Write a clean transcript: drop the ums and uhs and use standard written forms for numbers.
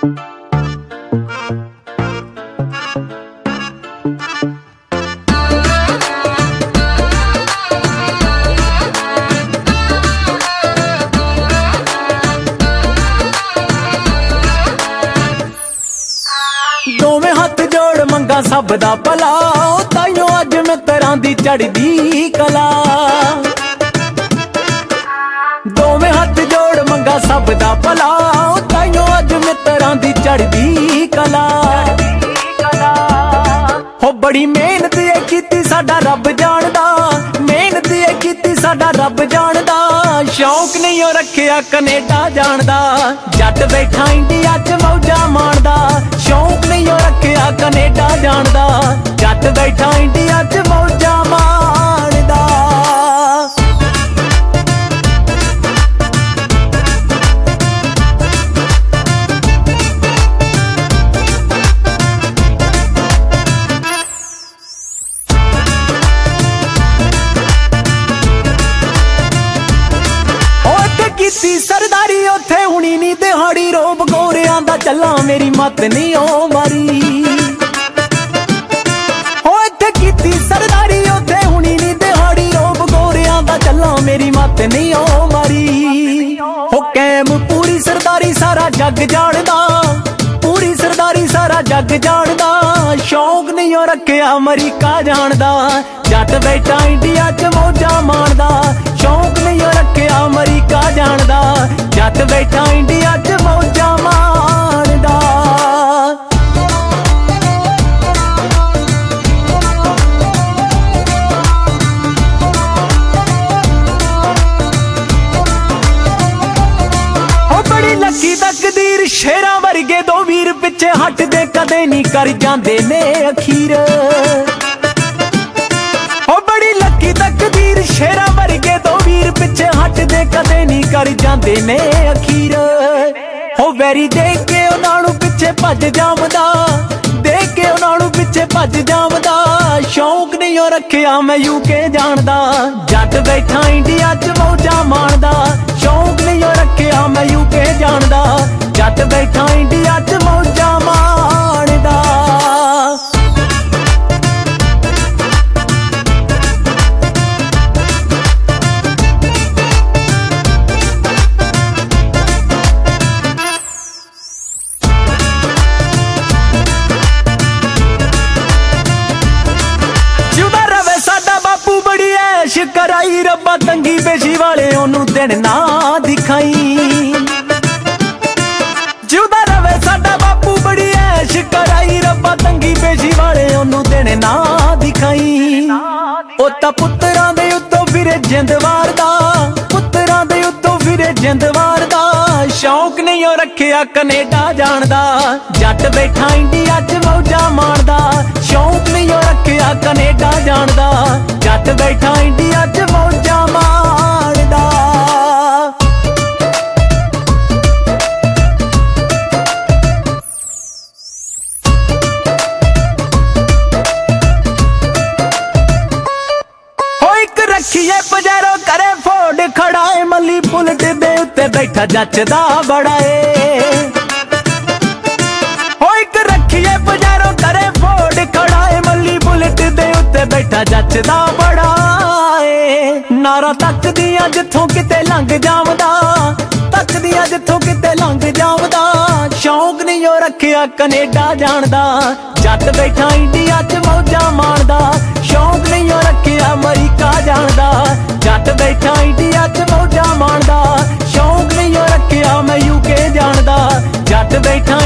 दोवें हथ जोड़ मंगा सब दा भला, ताइयों अज मित्तरां दी चढ़दी कला। दोवें हथ जोड़ मंगा सब दा भला, ताइयों अज मित्तरां दी चढ़दी कला। हो बड़ी मेहनत ये कीती साडा रब जानदा, मेहनत ये कीती साडा रब जानदा। शौक नहीं ओ रखिया कनेडा जानदा, जट बैठा इंडिया च मौजा माणदा। शौक नहीं ओ रखिया कनेडा जानदा, जट बैठा इंडिया च मौजा माणदा। कीती सरदारी उथे हुणी नी दिहाड़ी, रोब गोरियां दा चला मेरी मत नहीं ओ मारी। हो इत्थे कीती सरदारी उथे हुणी नी दिहाड़ी, रोब गोरियां दा चला मेरी मत नहीं ओ मारी। हो कैम पूरी सरदारी सारा जग जानदा, पूरी सरदारी सारा जग जानदा। शौक नहीं ओ रखिया अमरीका जानदा, जट बैठा इंडिया च मौजा माणदा। शौक नहीं ओ रखिया अमरीका जानदा, जट बैठा इंडिया च मौजा माणदा। बड़ी लकी तकदीर शेरां वर्गे दो वीर पिछे हटदे कदे नहीं कर जांदे ने अखीर। हो बड़ी लकी तकदीर शेरां वर्गे दो वीर पिछे हटदे कदे नहीं कर जांदे ने अखीर। हो वैरी देख के उन्हां नूं पिछे भज जावदा, देख के उन्हां नूं पिछे भज जावदा। शौक नहीं ओ रखिया मैं यूके जानदा, जट बैठा इंडिया च मौजा माणदा। शौक नहीं ओ रखिया मैं यूके जानदा, जट बैठा इंडिया च मौजा माणदा। कराई रब्बा तंगी पेशी वाले ओनू दिन ना दिखाई। जिउदा रवे साडा बापू बड़ी ऐश कराई रब्बा तंगी पेशी वाले ओनू दिन ना दिखाई। ओ तां पुत्तरां दे उत्तों फिरे जिंद वारदा, पुत्तरां दे उत्तों फिरे जिंद वारदा। शौक नहीं ओ रखिया कनेडा जानदा, जट बैठा इंडिया च मौजा माणदा। शौक नहीं ओ रखिया कनेडा जानदा, जट बैठा इंडिया च मौजा माणदा। हो इक रखिए पजेरो करे फोर्ड खड़ा है, मली बुलेट दे उत्ते बैठा जचदा बड़ा है। हो इक रखिए पजेरो करे फोर्ड खड़ा है, मली बुलेट दे उत्ते बैठा जचदा बड़ा है। नारा तक दियां जिथों किते लंघ जावदा, तक दियां जिथों किते लंघ जावदा। शौक नहीं ओ रखिया कनेडा जानदा, जट बैठा इंडिया च मौजा माणदा। शौक नहीं ओ रखिया अमरीका जानदा, जट बैठा इंडिया च मौजा माणदा। शौक नहीं ओ रखिया मैं यूके जानदा, जट बैठा